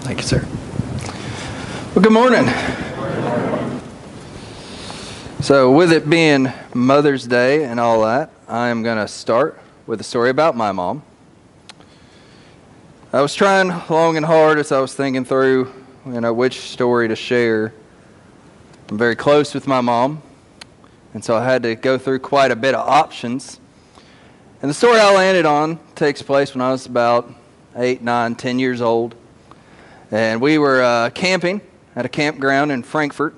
Thank you, sir. Well, good morning. So with it being Mother's Day and all that, I am going to start with a story about my mom. I was trying long and hard as I was thinking through, which story to share. I'm very close with my mom, and so I had to go through quite a bit of options. And the story I landed on takes place when I was about 8, 9, 10 years old. And we were camping at a campground in Frankfort.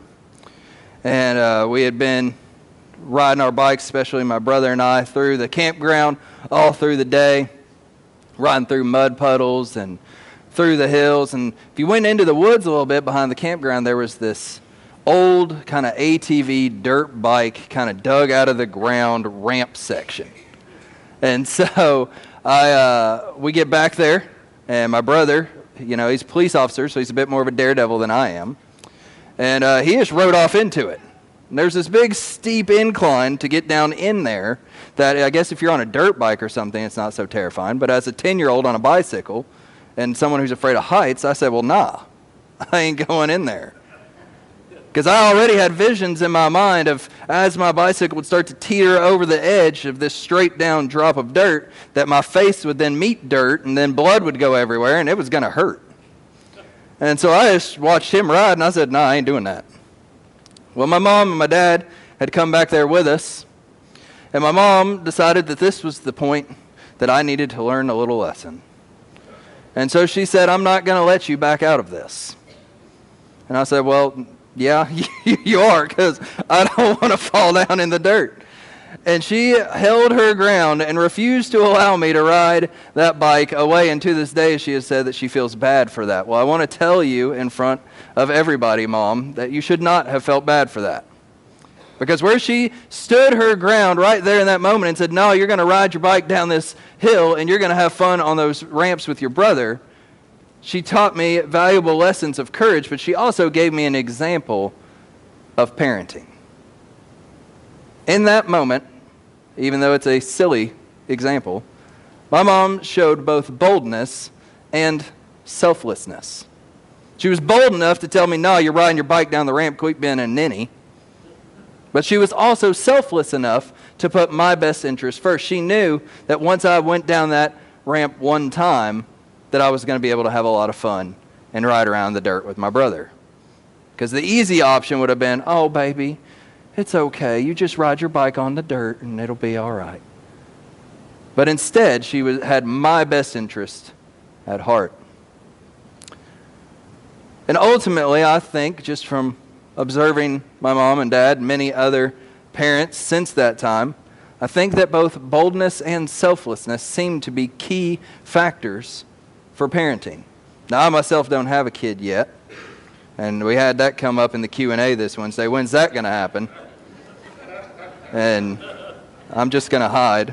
And we had been riding our bikes, especially my brother and I, through the campground all through the day, riding through mud puddles and through the hills. And if you went into the woods a little bit behind the campground, there was this old kind of ATV dirt bike kind of dug out of the ground ramp section. And so we get back there, and my brother, he's a police officer, so he's a bit more of a daredevil than I am. And he just rode off into it. And there's this big steep incline to get down in there that I guess if you're on a dirt bike or something, it's not so terrifying. But as a 10-year-old on a bicycle and someone who's afraid of heights, I said, well, nah, I ain't going in there. Because I already had visions in my mind of as my bicycle would start to teeter over the edge of this straight down drop of dirt, that my face would then meet dirt and then blood would go everywhere and it was going to hurt. And so I just watched him ride and I said, nah, I ain't doing that. Well, my mom and my dad had come back there with us, and my mom decided that this was the point that I needed to learn a little lesson. And so she said, I'm not going to let you back out of this. And I said, well, yeah, you are, because I don't want to fall down in the dirt. And she held her ground and refused to allow me to ride that bike away. And to this day, she has said that she feels bad for that. Well, I want to tell you in front of everybody, Mom, that you should not have felt bad for that. Because where she stood her ground right there in that moment and said, no, you're going to ride your bike down this hill and you're going to have fun on those ramps with your brother, she taught me valuable lessons of courage, but she also gave me an example of parenting. In that moment, even though it's a silly example, my mom showed both boldness and selflessness. She was bold enough to tell me, no, you're riding your bike down the ramp, quit being a ninny. But she was also selfless enough to put my best interest first. She knew that once I went down that ramp one time, that I was going to be able to have a lot of fun and ride around the dirt with my brother. Because the easy option would have been, oh, baby, it's okay. You just ride your bike on the dirt and it'll be all right. But instead, she had my best interest at heart. And ultimately, I think, just from observing my mom and dad, many other parents since that time, I think that both boldness and selflessness seem to be key factors for parenting. Now, I myself don't have a kid yet, and we had that come up in the Q&A this Wednesday. When's that going to happen? And I'm just going to hide.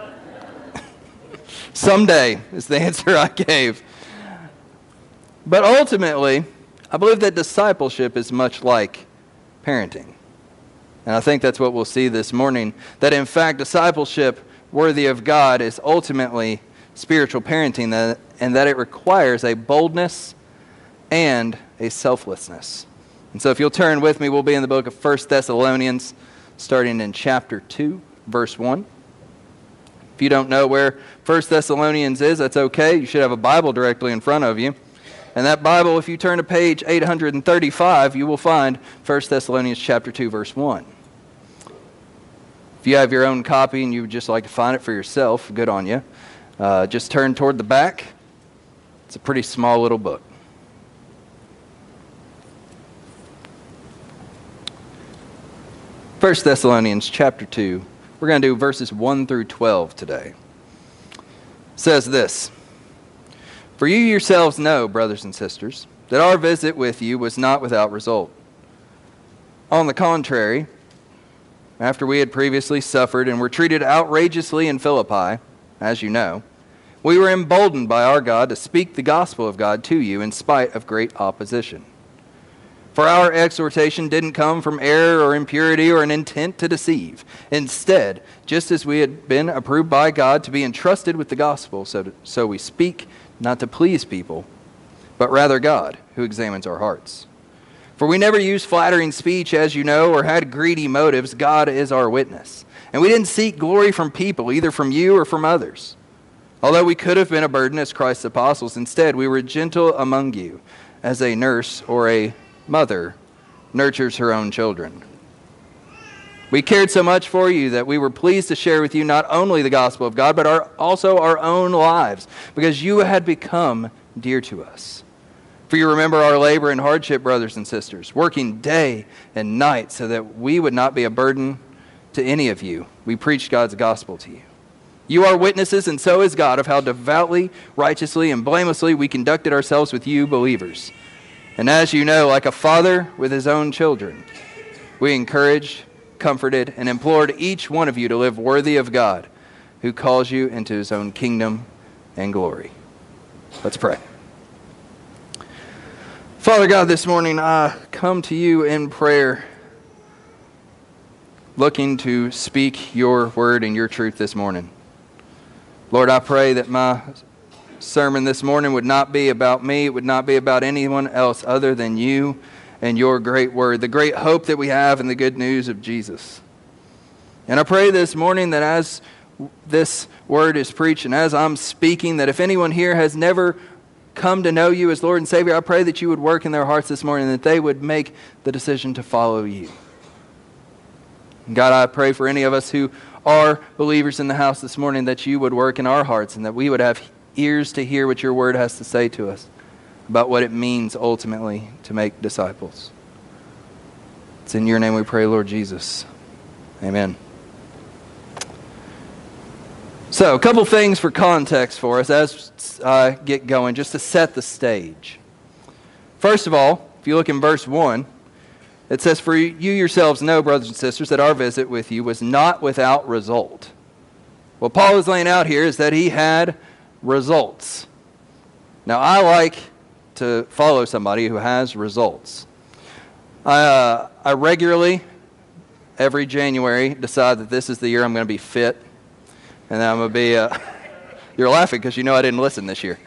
Someday is the answer I gave. But ultimately, I believe that discipleship is much like parenting. And I think that's what we'll see this morning, that in fact discipleship worthy of God is ultimately spiritual parenting, and that it requires a boldness and a selflessness. And so if you'll turn with me, we'll be in the book of 1 Thessalonians, starting in chapter 2, verse 1. If you don't know where 1 Thessalonians is, that's okay. You should have a Bible directly in front of you. And that Bible, if you turn to page 835, you will find 1 Thessalonians chapter 2, verse 1. If you have your own copy and you would just like to find it for yourself, good on you. Just turn toward the back. It's a pretty small little book. First Thessalonians chapter 2. We're going to do verses 1 through 12 today. It says this: For you yourselves know, brothers and sisters, that our visit with you was not without result. On the contrary, after we had previously suffered and were treated outrageously in Philippi, as you know, we were emboldened by our God to speak the gospel of God to you in spite of great opposition. For our exhortation didn't come from error or impurity or an intent to deceive. Instead, just as we had been approved by God to be entrusted with the gospel, so we speak not to please people, but rather God, who examines our hearts. For we never used flattering speech, as you know, or had greedy motives. God is our witness. And we didn't seek glory from people, either from you or from others. Although we could have been a burden as Christ's apostles, instead we were gentle among you, as a nurse or a mother nurtures her own children. We cared so much for you that we were pleased to share with you not only the gospel of God, but also our own lives, because you had become dear to us. For you remember our labor and hardship, brothers and sisters, working day and night so that we would not be a burden to any of you. We preached God's gospel to you. You are witnesses, and so is God, of how devoutly, righteously, and blamelessly we conducted ourselves with you believers. And as you know, like a father with his own children, we encouraged, comforted, and implored each one of you to live worthy of God, who calls you into his own kingdom and glory. Let's pray. Father God, this morning I come to you in prayer, looking to speak your word and your truth this morning. Lord, I pray that my sermon this morning would not be about me, it would not be about anyone else other than you and your great word, the great hope that we have in the good news of Jesus. And I pray this morning that as this word is preached and as I'm speaking, that if anyone here has never come to know you as Lord and Savior, I pray that you would work in their hearts this morning, that they would make the decision to follow you. And God, I pray for any of us who are believers in the house this morning, that you would work in our hearts and that we would have ears to hear what your word has to say to us about what it means ultimately to make disciples. It's in your name we pray, Lord Jesus. Amen. So, a couple things for context for us as I get going, just to set the stage. First of all, if you look in verse 1, it says, "For you yourselves know, brothers and sisters, that our visit with you was not without result." What Paul is laying out here is that he had results. Now, I like to follow somebody who has results. I regularly, every January, decide that this is the year I'm going to be fit. And I'm going to be, you're laughing because you know I didn't listen this year.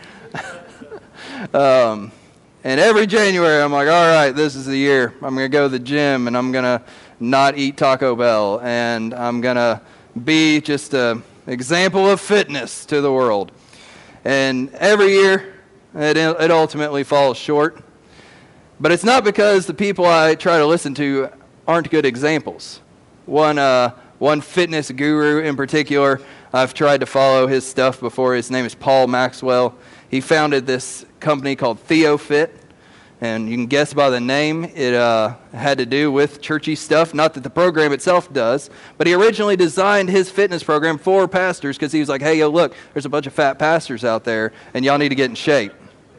And every January I'm like, all right, this is the year. I'm going to go to the gym and I'm going to not eat Taco Bell. And I'm going to be just an example of fitness to the world. And every year it ultimately falls short. But it's not because the people I try to listen to aren't good examples. One fitness guru in particular, I've tried to follow his stuff before. His name is Paul Maxwell. He founded this company called TheoFit, and you can guess by the name it had to do with churchy stuff. Not that the program itself does, but he originally designed his fitness program for pastors because he was like, hey, yo, look, there's a bunch of fat pastors out there, and y'all need to get in shape.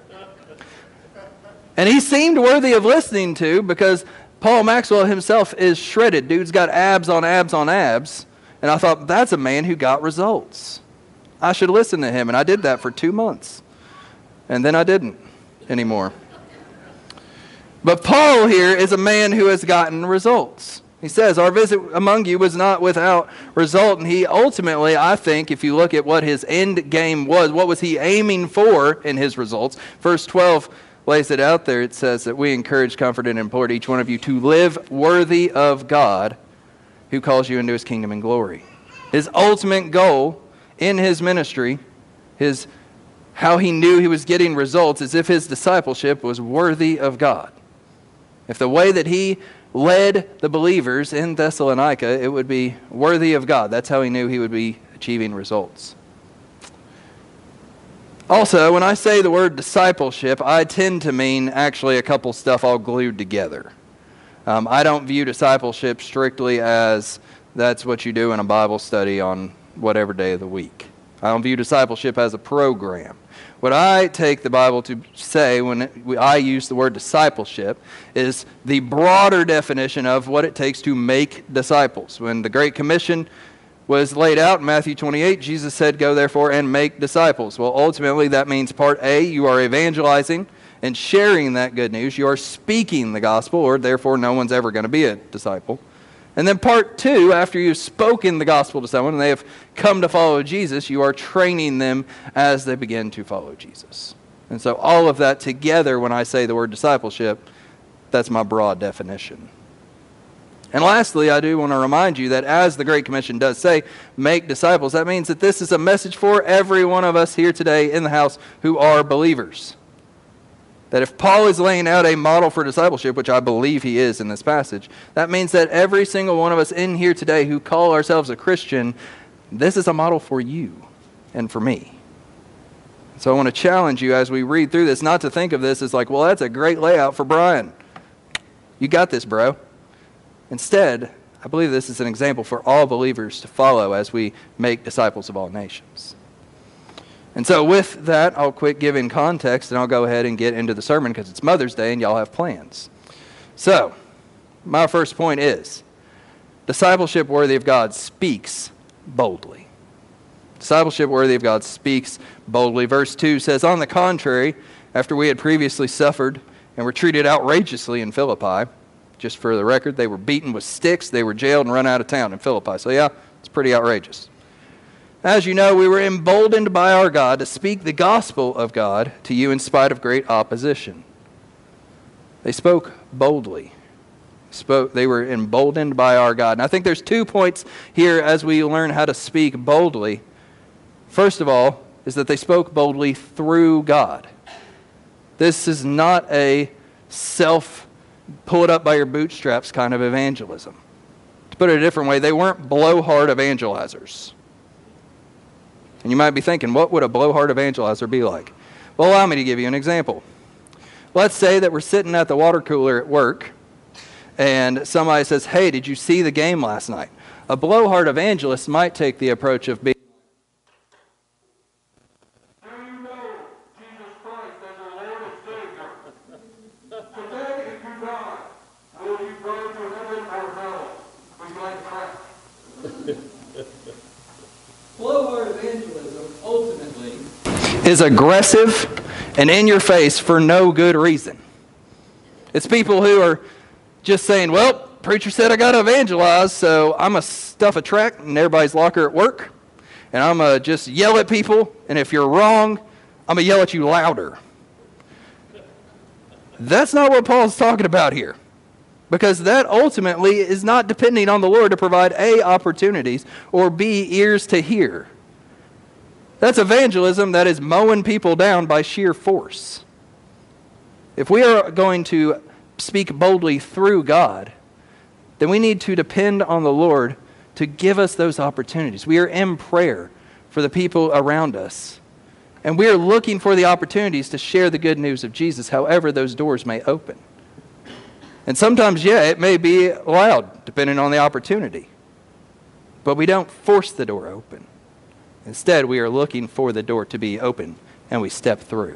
And he seemed worthy of listening to because Paul Maxwell himself is shredded. Dude's got abs on abs on abs. And I thought, that's a man who got results. I should listen to him. And I did that for 2 months. And then I didn't anymore. But Paul here is a man who has gotten results. He says, our visit among you was not without result. And he ultimately, I think, if you look at what his end game was, what was he aiming for in his results? Verse 12 lays it out there. It says that we encourage, comfort, and implored each one of you to live worthy of God, who calls you into his kingdom and glory. His ultimate goal in his ministry, how he knew he was getting results, is if his discipleship was worthy of God. If the way that he led the believers in Thessalonica, it would be worthy of God. That's how he knew he would be achieving results. Also, when I say the word discipleship, I tend to mean actually a couple stuff all glued together. I don't view discipleship strictly as that's what you do in a Bible study on whatever day of the week. I don't view discipleship as a program. What I take the Bible to say when I use the word discipleship is the broader definition of what it takes to make disciples. When the Great Commission was laid out in Matthew 28, Jesus said, go therefore and make disciples. Well, ultimately that means part A, you are evangelizing and sharing that good news. You are speaking the gospel, or therefore no one's ever going to be a disciple. And then part 2, after you've spoken the gospel to someone and they have come to follow Jesus, you are training them as they begin to follow Jesus. And so all of that together, when I say the word discipleship, that's my broad definition. And lastly, I do want to remind you that as the Great Commission does say, make disciples, that means that this is a message for every one of us here today in the house who are believers. That if Paul is laying out a model for discipleship, which I believe he is in this passage, that means that every single one of us in here today who call ourselves a Christian, this is a model for you and for me. So I want to challenge you as we read through this, not to think of this as like, well, that's a great layout for Brian. You got this, bro. Instead, I believe this is an example for all believers to follow as we make disciples of all nations. And so with that, I'll quit giving context and I'll go ahead and get into the sermon because it's Mother's Day and y'all have plans. So, my first point is, discipleship worthy of God speaks boldly. Discipleship worthy of God speaks boldly. Verse 2 says, on the contrary, after we had previously suffered and were treated outrageously in Philippi, just for the record, they were beaten with sticks, they were jailed and run out of town in Philippi. So yeah, it's pretty outrageous. As you know, we were emboldened by our God to speak the gospel of God to you in spite of great opposition. They spoke boldly. They were emboldened by our God. And I think there's 2 points here as we learn how to speak boldly. First of all, is that they spoke boldly through God. This is not a pull it up by your bootstraps kind of evangelism. To put it a different way, they weren't blowhard evangelizers. And you might be thinking, what would a blowhard evangelizer be like? Well, allow me to give you an example. Let's say that we're sitting at the water cooler at work, and somebody says, hey, did you see the game last night? A blowhard evangelist might take the approach of being, blowhard evangelism ultimately is aggressive and in your face for no good reason. It's people who are just saying, well, preacher said I got to evangelize, so I'm going to stuff a tract in everybody's locker at work, and I'm going to just yell at people, and if you're wrong, I'm going to yell at you louder. That's not what Paul's talking about here. Because that ultimately is not depending on the Lord to provide A, opportunities, or B, ears to hear. That's evangelism that is mowing people down by sheer force. If we are going to speak boldly through God, then we need to depend on the Lord to give us those opportunities. We are in prayer for the people around us. And we are looking for the opportunities to share the good news of Jesus, however those doors may open. And sometimes, yeah, it may be loud, depending on the opportunity. But we don't force the door open. Instead, we are looking for the door to be open, and we step through.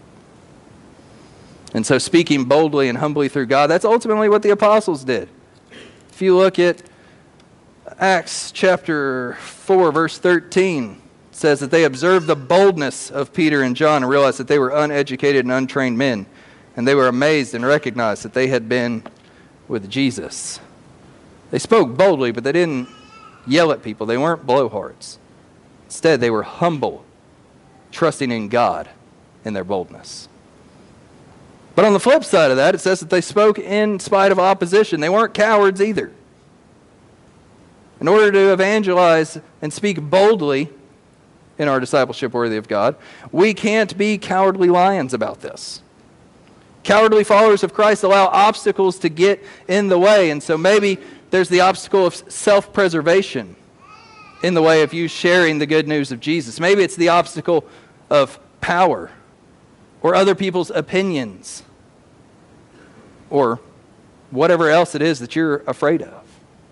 And so speaking boldly and humbly through God, that's ultimately what the apostles did. If you look at Acts chapter 4, verse 13, it says that they observed the boldness of Peter and John and realized that they were uneducated and untrained men. And they were amazed and recognized that they had been with Jesus. They spoke boldly, but they didn't yell at people. They weren't blowhards. Instead, they were humble, trusting in God in their boldness. But on the flip side of that, it says that they spoke in spite of opposition. They weren't cowards either. In order to evangelize and speak boldly in our discipleship worthy of God, we can't be cowardly lions about this. Cowardly followers of Christ allow obstacles to get in the way. And so maybe there's the obstacle of self-preservation in the way of you sharing the good news of Jesus. Maybe it's the obstacle of power or other people's opinions or whatever else it is that you're afraid of.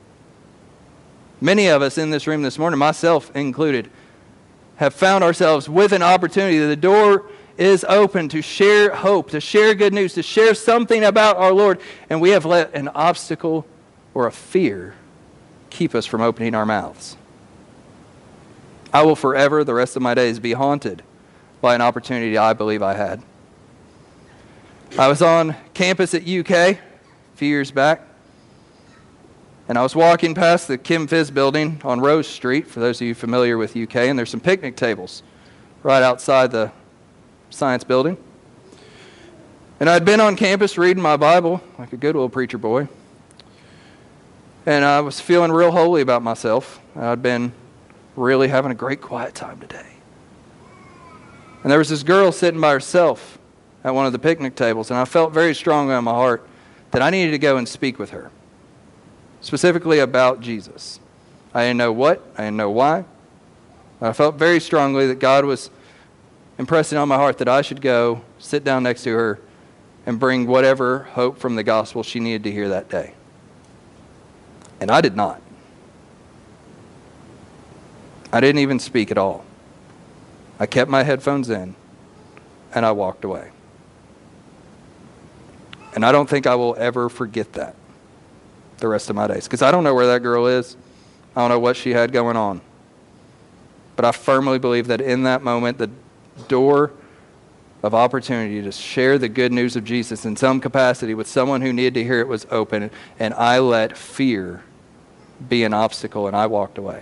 Many of us in this room this morning, myself included, have found ourselves with an opportunity. The door is open to share hope, to share good news, to share something about our Lord, and we have let an obstacle or a fear keep us from opening our mouths. I will forever, the rest of my days, be haunted by an opportunity I believe I had. I was on campus at UK a few years back, and I was walking past the Kim Fizz building on Rose Street, for those of you familiar with UK, and there's some picnic tables right outside the science building. And I'd been on campus reading my Bible, like a good little preacher boy. And I was feeling real holy about myself. I'd been really having a great quiet time today. And there was this girl sitting by herself at one of the picnic tables, and I felt very strongly in my heart that I needed to go and speak with her, specifically about Jesus. I didn't know what, I didn't know why. I felt very strongly that God was impressing on my heart that I should go sit down next to her and bring whatever hope from the gospel she needed to hear that day. And I did not. I didn't even speak at all. I kept my headphones in, and I walked away. And I don't think I will ever forget that the rest of my days, because I don't know where that girl is. I don't know what she had going on. But I firmly believe that in that moment, the door of opportunity to share the good news of Jesus in some capacity with someone who needed to hear it was open, and I let fear be an obstacle, and I walked away.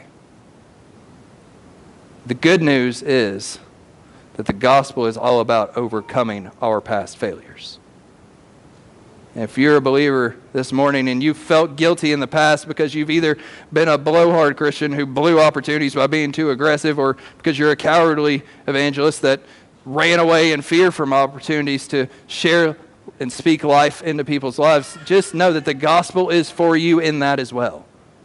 The good news is that the gospel is all about overcoming our past failures. And if you're a believer this morning and you felt guilty in the past because you've either been a blowhard Christian who blew opportunities by being too aggressive, or because you're a cowardly evangelist that ran away in fear from opportunities to share and speak life into people's lives, just know that the gospel is for you in that as well.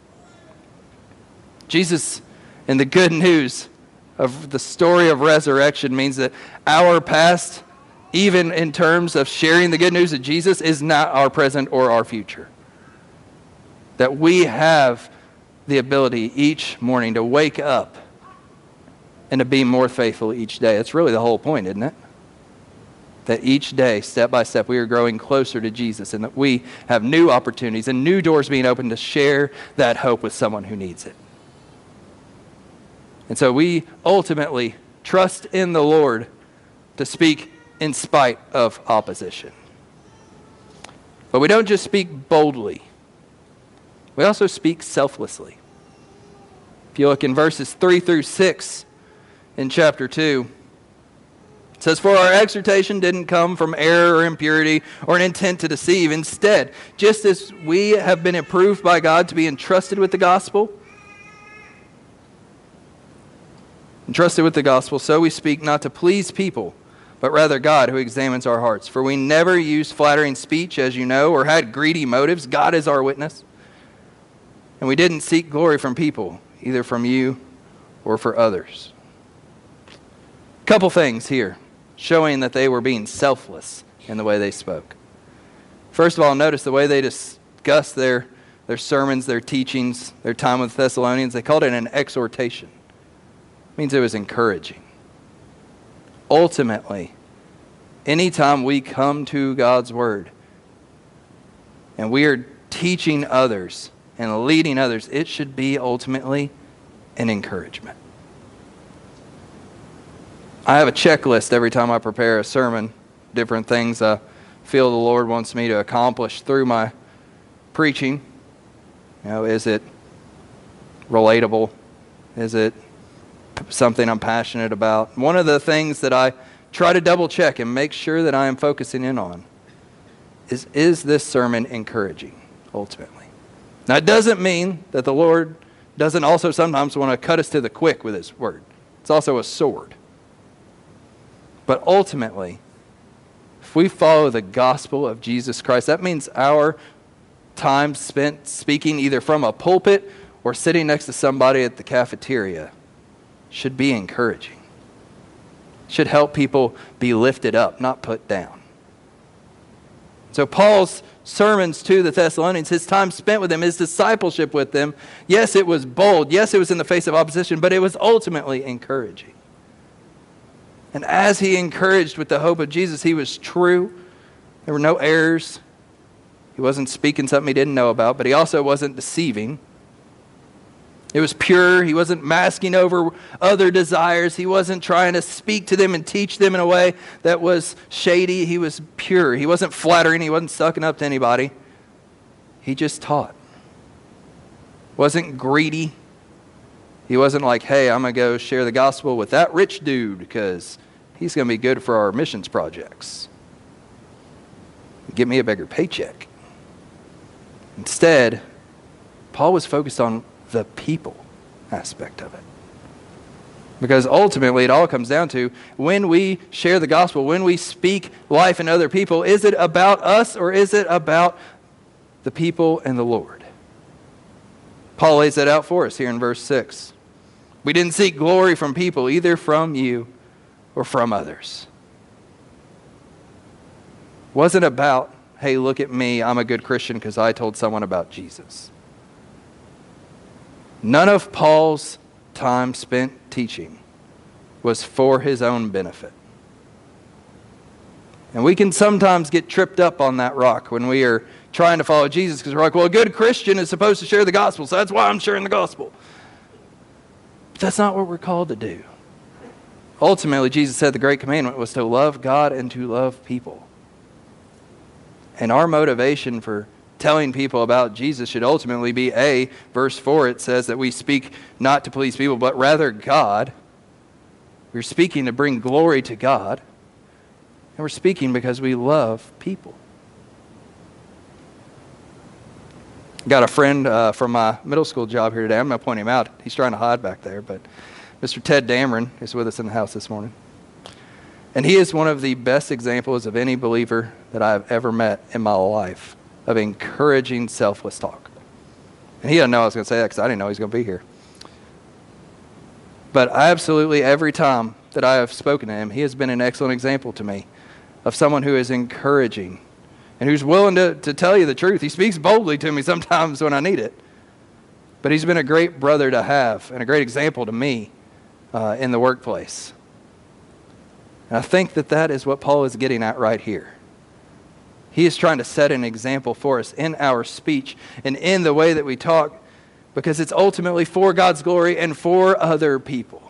Jesus and the good news of the story of resurrection means that our past, even in terms of sharing the good news of Jesus, is not our present or our future. That we have the ability each morning to wake up and to be more faithful each day. That's really the whole point, isn't it? That each day, step by step, we are growing closer to Jesus, and that we have new opportunities and new doors being opened to share that hope with someone who needs it. And so we ultimately trust in the Lord to speak in spite of opposition. But we don't just speak boldly. We also speak selflessly. If you look in verses 3 through 6 in chapter 2, it says, "For our exhortation didn't come from error or impurity or an intent to deceive. Instead, just as we have been approved by God to be entrusted with the gospel, so we speak not to please people, but rather God who examines our hearts. For we never used flattering speech, as you know, or had greedy motives. God is our witness. And we didn't seek glory from people, either from you or for others." Couple things here showing that they were being selfless in the way they spoke. First of all, notice the way they discussed their sermons, their teachings, their time with Thessalonians. They called it an exhortation. It means it was encouraging. Ultimately, anytime we come to God's Word and we are teaching others and leading others, it should be ultimately an encouragement. I have a checklist every time I prepare a sermon, different things I feel the Lord wants me to accomplish through my preaching. Is it relatable? Is it something I'm passionate about? One of the things that I try to double check and make sure that I am focusing in on is this sermon encouraging, ultimately? Now, it doesn't mean that the Lord doesn't also sometimes want to cut us to the quick with His Word. It's also a sword. But ultimately, if we follow the gospel of Jesus Christ, that means our time spent speaking either from a pulpit or sitting next to somebody at the cafeteria should be encouraging. Should help people be lifted up, not put down. So Paul's sermons to the Thessalonians, his time spent with them, his discipleship with them, yes, it was bold. Yes, it was in the face of opposition, but it was ultimately encouraging. And as he encouraged with the hope of Jesus, he was true. There were no errors. He wasn't speaking something he didn't know about, but he also wasn't deceiving. It was pure. He wasn't masking over other desires. He wasn't trying to speak to them and teach them in a way that was shady. He was pure. He wasn't flattering. He wasn't sucking up to anybody. He just taught. Wasn't greedy. He wasn't like, hey, I'm going to go share the gospel with that rich dude because he's going to be good for our missions projects. Get me a bigger paycheck. Instead, Paul was focused on the people aspect of it. Because ultimately, it all comes down to when we share the gospel, when we speak life in other people, is it about us or is it about the people and the Lord? Paul lays that out for us here in verse 6. We didn't seek glory from people, either from you or from others. It wasn't about, hey, look at me, I'm a good Christian because I told someone about Jesus. None of Paul's time spent teaching was for his own benefit. And we can sometimes get tripped up on that rock when we are trying to follow Jesus because we're like, well, a good Christian is supposed to share the gospel, so that's why I'm sharing the gospel. But that's not what we're called to do. Ultimately, Jesus said the great commandment was to love God and to love people. And our motivation for telling people about Jesus should ultimately be, verse 4, it says that we speak not to please people, but rather God. We're speaking to bring glory to God. And we're speaking because we love people. Got a friend from my middle school job here today. I'm going to point him out. He's trying to hide back there, but Mr. Ted Dameron is with us in the house this morning. And he is one of the best examples of any believer that I've ever met in my life of encouraging selfless talk. And he didn't know I was going to say that because I didn't know he was going to be here. But absolutely every time that I have spoken to him, he has been an excellent example to me of someone who is encouraging and who's willing to tell you the truth. He speaks boldly to me sometimes when I need it. But he's been a great brother to have and a great example to me in the workplace. And I think that is what Paul is getting at right here. He is trying to set an example for us in our speech and in the way that we talk, because it's ultimately for God's glory and for other people.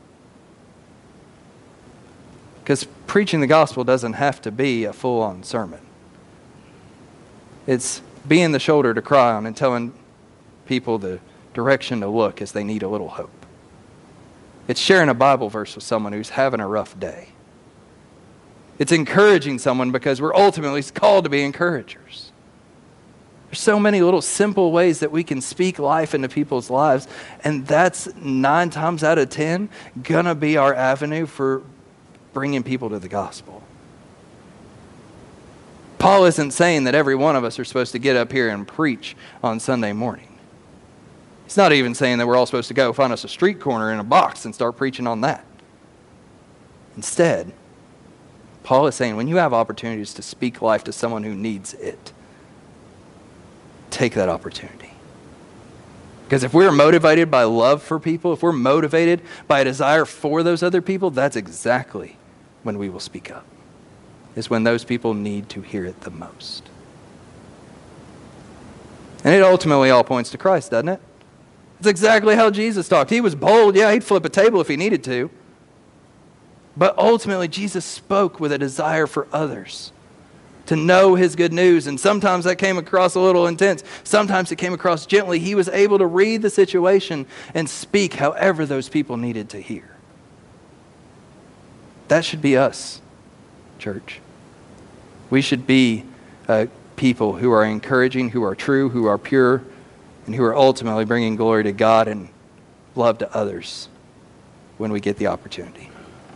Because preaching the gospel doesn't have to be a full-on sermon. It's being the shoulder to cry on and telling people the direction to look as they need a little hope. It's sharing a Bible verse with someone who's having a rough day. It's encouraging someone because we're ultimately called to be encouragers. There's so many little simple ways that we can speak life into people's lives, and that's 9 times out of 10 gonna be our avenue for bringing people to the gospel. Paul isn't saying that every one of us are supposed to get up here and preach on Sunday morning. He's not even saying that we're all supposed to go find us a street corner in a box and start preaching on that. Instead, Paul is saying when you have opportunities to speak life to someone who needs it, take that opportunity. Because if we're motivated by love for people, if we're motivated by a desire for those other people, that's exactly when we will speak up. Is when those people need to hear it the most. And it ultimately all points to Christ, doesn't it? It's exactly how Jesus talked. He was bold. Yeah, he'd flip a table if he needed to. But ultimately, Jesus spoke with a desire for others to know his good news. And sometimes that came across a little intense. Sometimes it came across gently. He was able to read the situation and speak however those people needed to hear. That should be us, church. We should be people who are encouraging, who are true, who are pure, and who are ultimately bringing glory to God and love to others when we get the opportunity.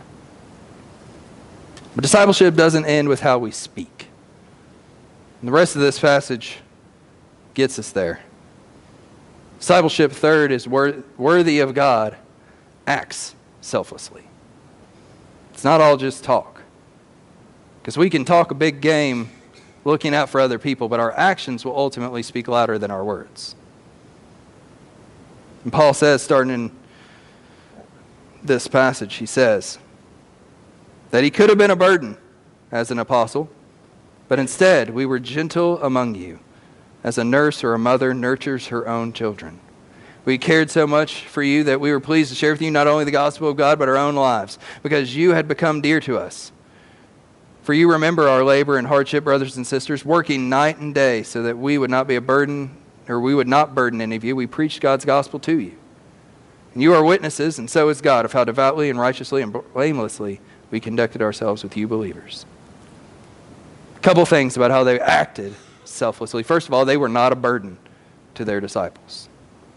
But discipleship doesn't end with how we speak. And the rest of this passage gets us there. Discipleship, third, is worthy of God, acts selflessly. It's not all just talk. Because we can talk a big game looking out for other people, but our actions will ultimately speak louder than our words. And Paul says, starting in this passage, he says that he could have been a burden as an apostle, but instead we were gentle among you, as a nurse or a mother nurtures her own children. We cared so much for you that we were pleased to share with you not only the gospel of God, but our own lives, because you had become dear to us. For you remember our labor and hardship, brothers and sisters, working night and day so that we would not be a burden, or we would not burden any of you. We preached God's gospel to you. And you are witnesses, and so is God, of how devoutly and righteously and blamelessly we conducted ourselves with you believers. A couple things about how they acted selflessly. First of all, they were not a burden to their disciples.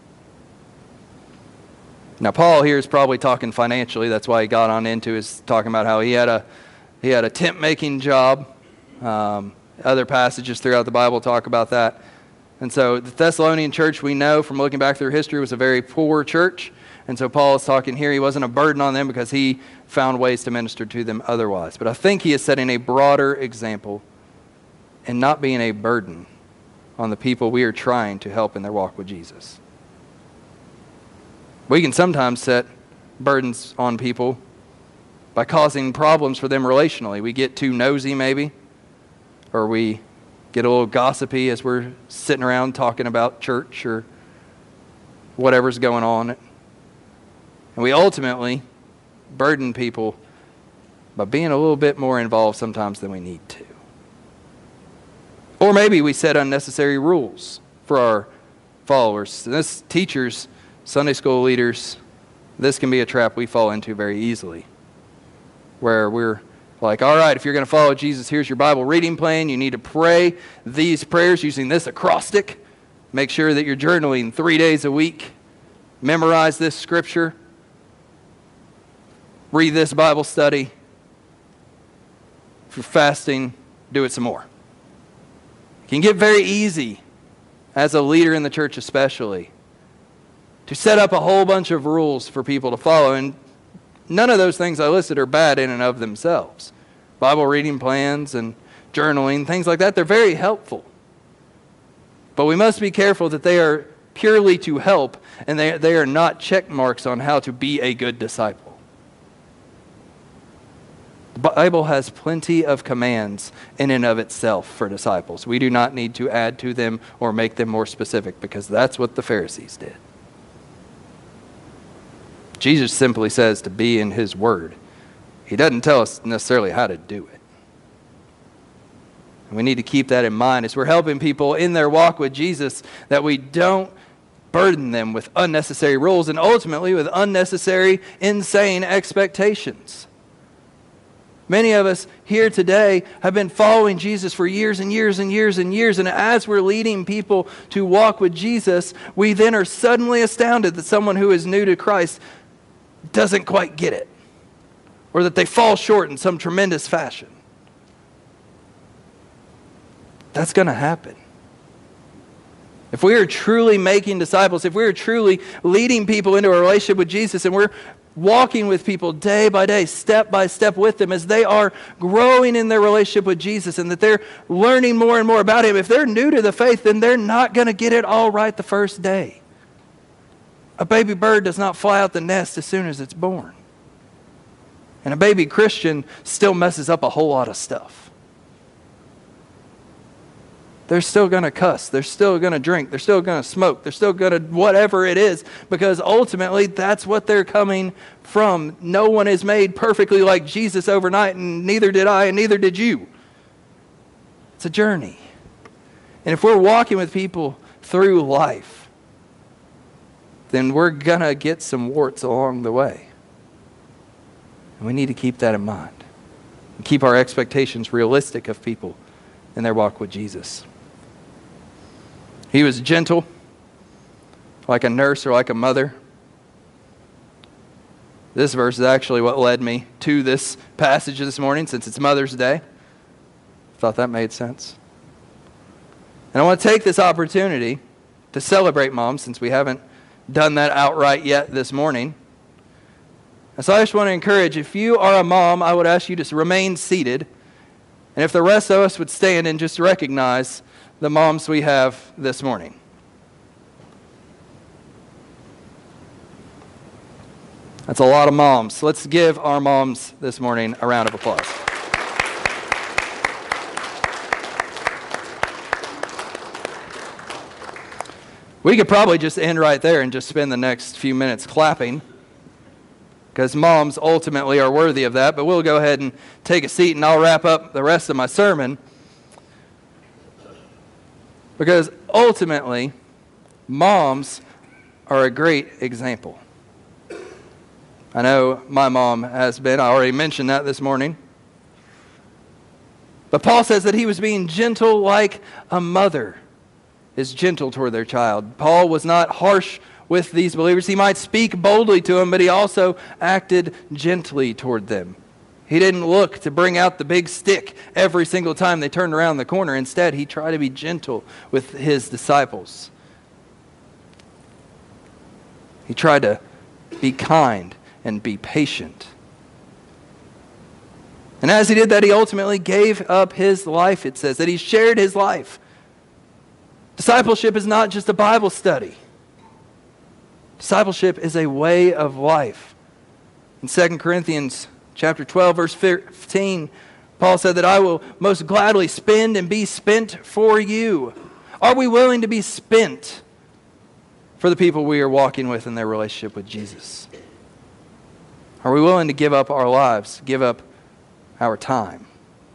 Now, Paul here is probably talking financially. That's why he got on into his talking about how he had a tent-making job. Other passages throughout the Bible talk about that. And so the Thessalonian church, we know from looking back through history, was a very poor church. And so Paul is talking here, he wasn't a burden on them because he found ways to minister to them otherwise. But I think he is setting a broader example in not being a burden on the people we are trying to help in their walk with Jesus. We can sometimes set burdens on people by causing problems for them relationally. We get too nosy maybe, or we get a little gossipy as we're sitting around talking about church or whatever's going on. And we ultimately burden people by being a little bit more involved sometimes than we need to. Or maybe we set unnecessary rules for our followers. This teachers, Sunday school leaders, this can be a trap we fall into very easily. Where we're like, all right, if you're going to follow Jesus, here's your Bible reading plan. You need to pray these prayers using this acrostic. Make sure that you're journaling 3 days a week. Memorize this scripture. Read this Bible study. If you're fasting, do it some more. It can get very easy, as a leader in the church especially, to set up a whole bunch of rules for people to follow. And none of those things I listed are bad in and of themselves. Bible reading plans and journaling, things like that, they're very helpful. But we must be careful that they are purely to help, and they are not check marks on how to be a good disciple. The Bible has plenty of commands in and of itself for disciples. We do not need to add to them or make them more specific, because that's what the Pharisees did. Jesus simply says to be in His Word. He doesn't tell us necessarily how to do it. And we need to keep that in mind as we're helping people in their walk with Jesus, that we don't burden them with unnecessary rules and ultimately with unnecessary, insane expectations. Many of us here today have been following Jesus for years and years and years and years. And as we're leading people to walk with Jesus, we then are suddenly astounded that someone who is new to Christ doesn't quite get it, or that they fall short in some tremendous fashion. That's going to happen. If we are truly making disciples, if we are truly leading people into a relationship with Jesus, and we're walking with people day by day, step by step with them as they are growing in their relationship with Jesus, and that they're learning more and more about Him, if they're new to the faith, then they're not going to get it all right the first day. A baby bird does not fly out the nest as soon as it's born. And a baby Christian still messes up a whole lot of stuff. They're still going to cuss. They're still going to drink. They're still going to smoke. They're still going to whatever it is, because ultimately that's what they're coming from. No one is made perfectly like Jesus overnight, and neither did I, and neither did you. It's a journey. And if we're walking with people through life, then we're going to get some warts along the way. And we need to keep that in mind. And keep our expectations realistic of people in their walk with Jesus. He was gentle, like a nurse or like a mother. This verse is actually what led me to this passage this morning, since it's Mother's Day. Thought that made sense. And I want to take this opportunity to celebrate moms, since we haven't done that outright yet this morning. And so I just want to encourage, if you are a mom, I would ask you to remain seated. And if the rest of us would stand and just recognize the moms we have this morning. That's a lot of moms. Let's give our moms this morning a round of applause. We could probably just end right there and just spend the next few minutes clapping, because moms ultimately are worthy of that. But we'll go ahead and take a seat, and I'll wrap up the rest of my sermon. Because ultimately, moms are a great example. I know my mom has been. I already mentioned that this morning. But Paul says that he was being gentle like a mother is gentle toward their child. Paul was not harsh with these believers. He might speak boldly to them, but he also acted gently toward them. He didn't look to bring out the big stick every single time they turned around the corner. Instead, he tried to be gentle with his disciples. He tried to be kind and be patient. And as he did that, he ultimately gave up his life, it says, that he shared his life. Discipleship is not just a Bible study. Discipleship is a way of life. In 2 Corinthians chapter 12, verse 15, Paul said that I will most gladly spend and be spent for you. Are we willing to be spent for the people we are walking with in their relationship with Jesus? Are we willing to give up our lives, give up our time?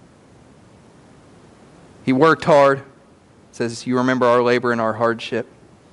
He worked hard. It says, you remember our labor and our hardship.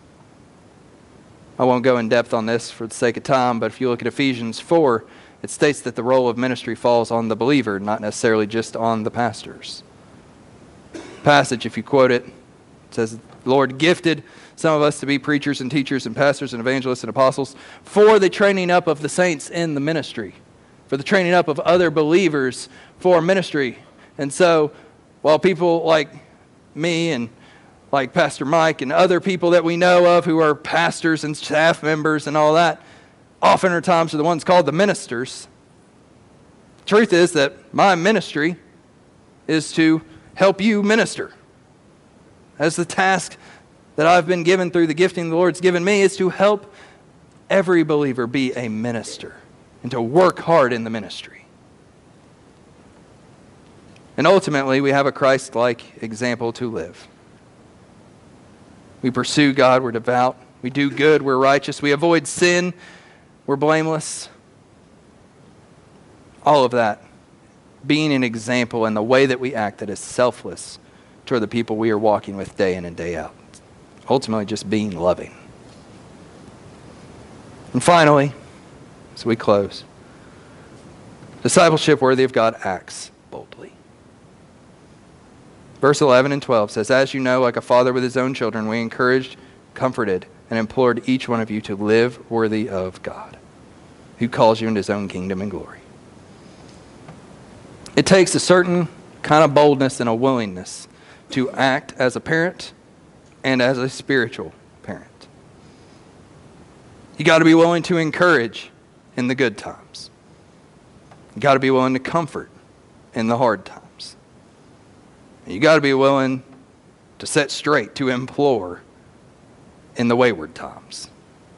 I won't go in depth on this for the sake of time, but if you look at Ephesians 4, it states that the role of ministry falls on the believer, not necessarily just on the pastors. Passage, if you quote it, it says, the Lord gifted some of us to be preachers and teachers and pastors and evangelists and apostles for the training up of the saints in the ministry, for the training up of other believers for ministry. And so, while people like me and like Pastor Mike and other people that we know of who are pastors and staff members and all that, oftentimes are the ones called the ministers. The truth is that my ministry is to help you minister. As the task that I've been given through the gifting the Lord's given me is to help every believer be a minister and to work hard in the ministry. And ultimately, we have a Christ-like example to live. We pursue God, we're devout, we do good, we're righteous, we avoid sin, we're blameless. All of that being an example in the way that we act that is selfless toward the people we are walking with day in and day out. Ultimately, just being loving. And finally, as we close, discipleship worthy of God acts boldly. Verse 11 and 12 says, as you know, like a father with his own children, we encouraged, comforted, and implored each one of you to live worthy of God, who calls you into his own kingdom and glory. It takes a certain kind of boldness and a willingness to act as a parent and as a spiritual parent. You got to be willing to encourage in the good times. You got to be willing to comfort in the hard times. You got to be willing to set straight, to implore in the wayward times.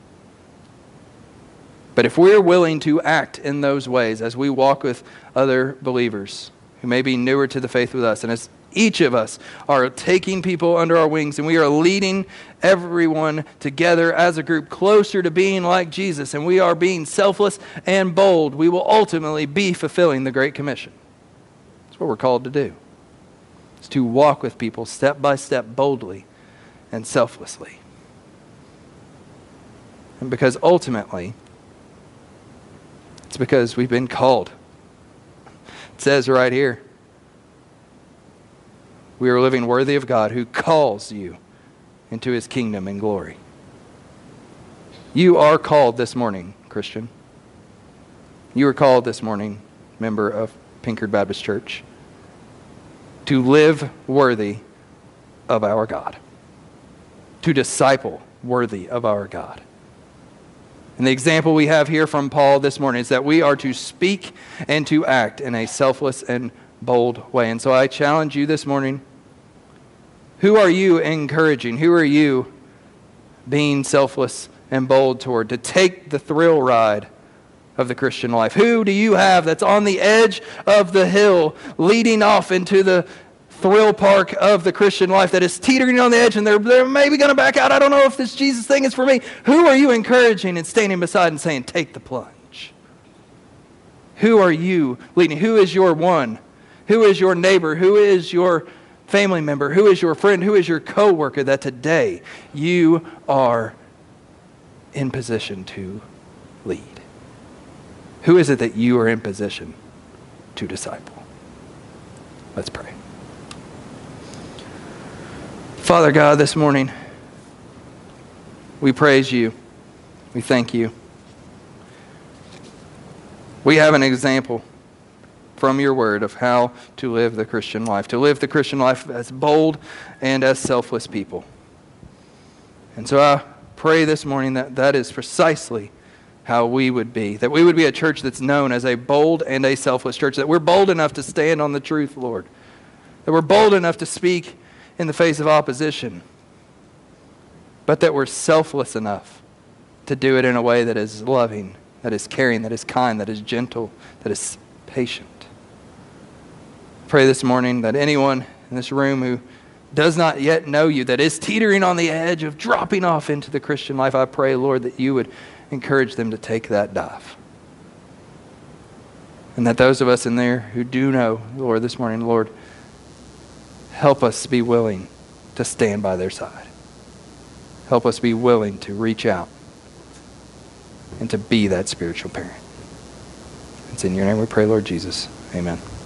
But if we're willing to act in those ways as we walk with other believers who may be newer to the faith with us, and as each of us are taking people under our wings and we are leading everyone together as a group closer to being like Jesus, and we are being selfless and bold, we will ultimately be fulfilling the Great Commission. That's what we're called to do. It's to walk with people step by step boldly and selflessly. And because ultimately, it's because we've been called. It says right here, we are living worthy of God who calls you into his kingdom and glory. You are called this morning, Christian. You are called this morning, member of Pinkard Baptist Church, to live worthy of our God, to disciple worthy of our God. And the example we have here from Paul this morning is that we are to speak and to act in a selfless and bold way. And so I challenge you this morning, who are you encouraging? Who are you being selfless and bold toward to take the thrill ride of the Christian life? Who do you have that's on the edge of the hill leading off into the thrill park of the Christian life that is teetering on the edge and they're maybe going to back out? I don't know if this Jesus thing is for me. Who are you encouraging and standing beside and saying, take the plunge? Who are you leading? Who is your one? Who is your neighbor? Who is your family member? Who is your friend? Who is your coworker that today you are in position to lead? Who is it that you are in position to disciple? Let's pray. Father God, this morning, we praise you. We thank you. We have an example from your word of how to live the Christian life, to live the Christian life as bold and as selfless people. And so I pray this morning that that is precisely how we would be, that we would be a church that's known as a bold and a selfless church, that we're bold enough to stand on the truth, Lord, that we're bold enough to speak in the face of opposition, but that we're selfless enough to do it in a way that is loving, that is caring, that is kind, that is gentle, that is patient. Pray this morning that anyone in this room who does not yet know you, that is teetering on the edge of dropping off into the Christian life, I pray, Lord, that you would encourage them to take that dive. And that those of us in there who do know, Lord, this morning, Lord, help us be willing to stand by their side. Help us be willing to reach out and to be that spiritual parent. It's in your name we pray, Lord Jesus. Amen.